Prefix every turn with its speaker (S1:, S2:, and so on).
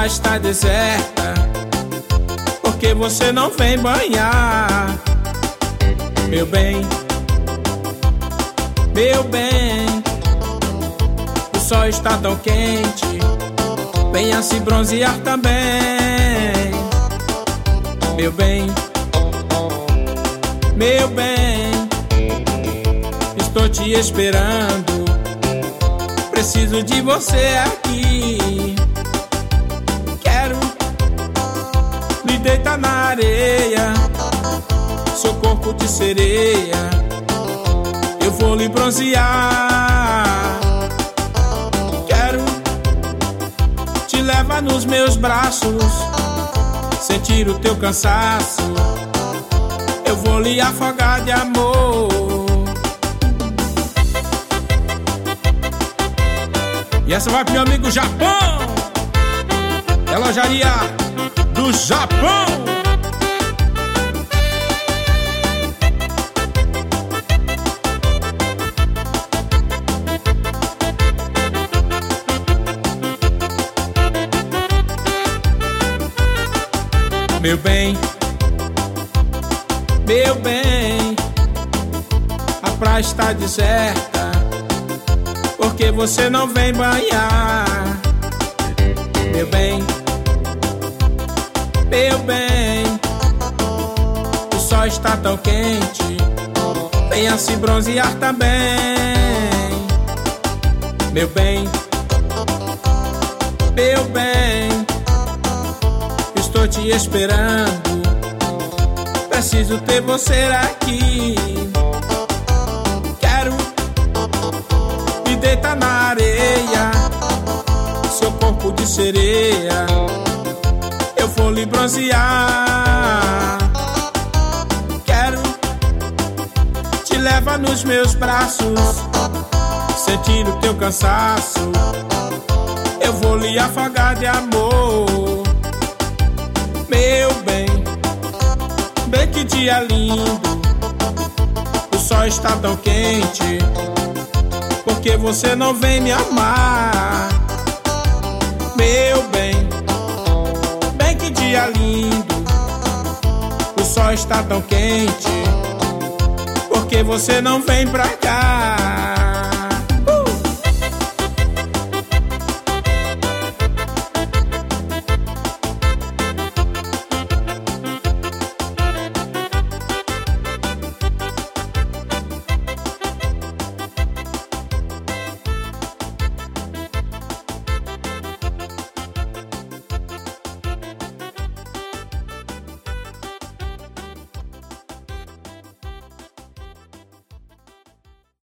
S1: praia está deserta, porque você não vem banhar. Meu bem, meu bem, o sol está tão quente, venha se bronzear também. Meu bem, meu bem, estou te esperando, preciso de você aqui. Quero me deitar na areia, seu corpo de sereia, eu vou lhe bronzear. Quero te levar nos meus braços, sentir o teu cansaço, eu vou lhe afogar de amor. E essa vai pro meu amigo Japão, Relojaria do Japão. Meu bem, meu bem, a praia está deserta, porque você não vem banhar. Meu bem, meu bem, o sol está tão quente, venha se bronzear também. Meu bem, meu bem, estou te esperando, preciso ter você aqui. Quero me deitar na areia, seu corpo de sereia, eu vou lhe bronzear. Quero te levar nos meus braços, sentir o teu cansaço, eu vou lhe afogar de amor. Meu bem, bem que dia lindo, o sol está tão quente, porque você não vem me amar. Meu bem, bem que dia lindo, o sol está tão quente, porque você não vem pra cá.